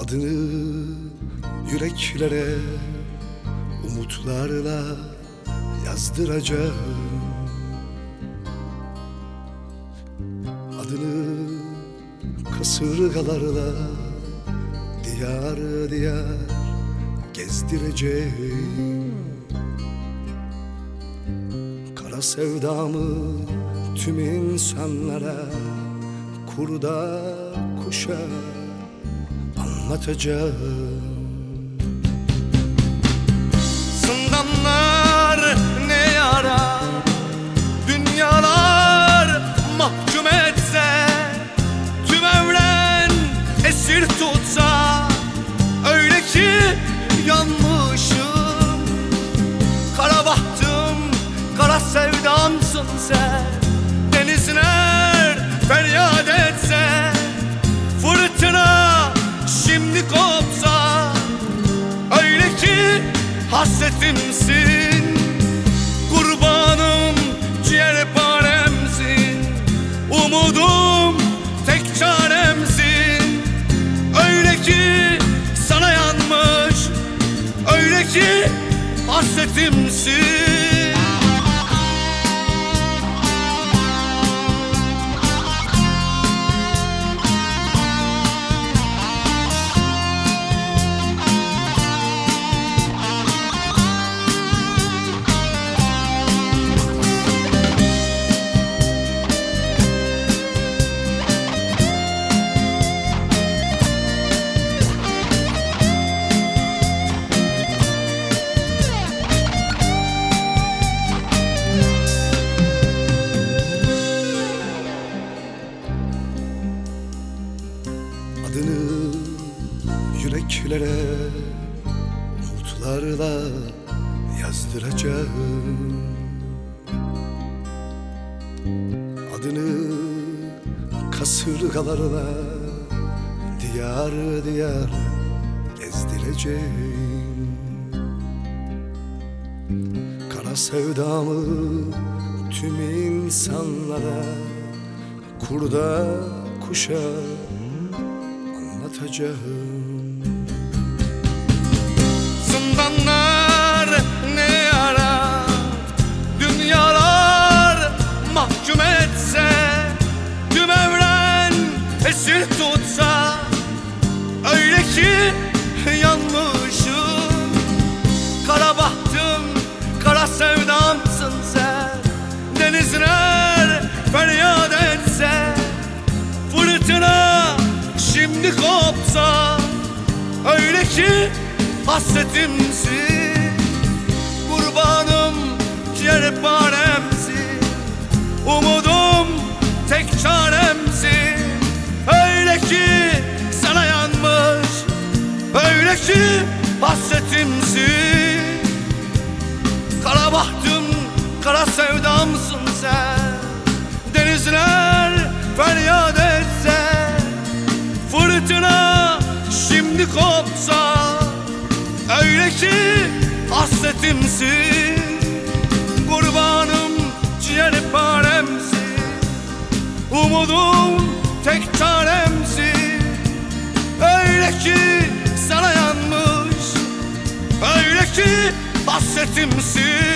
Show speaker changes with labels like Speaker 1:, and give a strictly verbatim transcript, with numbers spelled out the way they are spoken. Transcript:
Speaker 1: Adını yüreklere umutlarla yazdıracağım. Adını kasırgalarla diyar diyar gezdireceğim. Kara sevdamı tüm insanlara, kurda kuşa anlatacağım. Zindanlar ne yara, dünyalar mahkum etse, tüm evren esir tutsa, öyle ki yanmışım. Kara bahtım, kara sevdamsın sen. Denizler feryat etse, fırtına şimdi kopsa, öyle ki hasretimsin. Kurbanım, ciğerparemsin, umudum, tek çaremsin. Öyle ki sana yanmış, öyle ki hasretimsin. Adını yüreklere umutlarla yazdıracağım. Adını kasırgalarla diyar diyar gezdireceğim. Kara sevdamı tüm insanlara, kurda kuşa anlatacağım. Zindanlar ne yara, dünyalar mahkum etse, tüm evren esir tutsa, öyle ki yanmışım. Kara bahtım, kara sevdamsın sen. Denizler feryat etse, fırtına şimdi kopsa, öyle ki hasretimsin. Kurbanım, ciğerparemsin, umudum, tek çaremsin. Öyle ki sana yanmış, öyle ki hasretimsin. Kara bahtım, kara sevdamsın sen. Denizler feryat etse, fırtına şimdi kopsa, öyle ki hasretimsin. Kurbanım, ciğerparemsin, umudum, tek çaremsin. Öyle ki sana yanmış, öyle ki hasretimsin.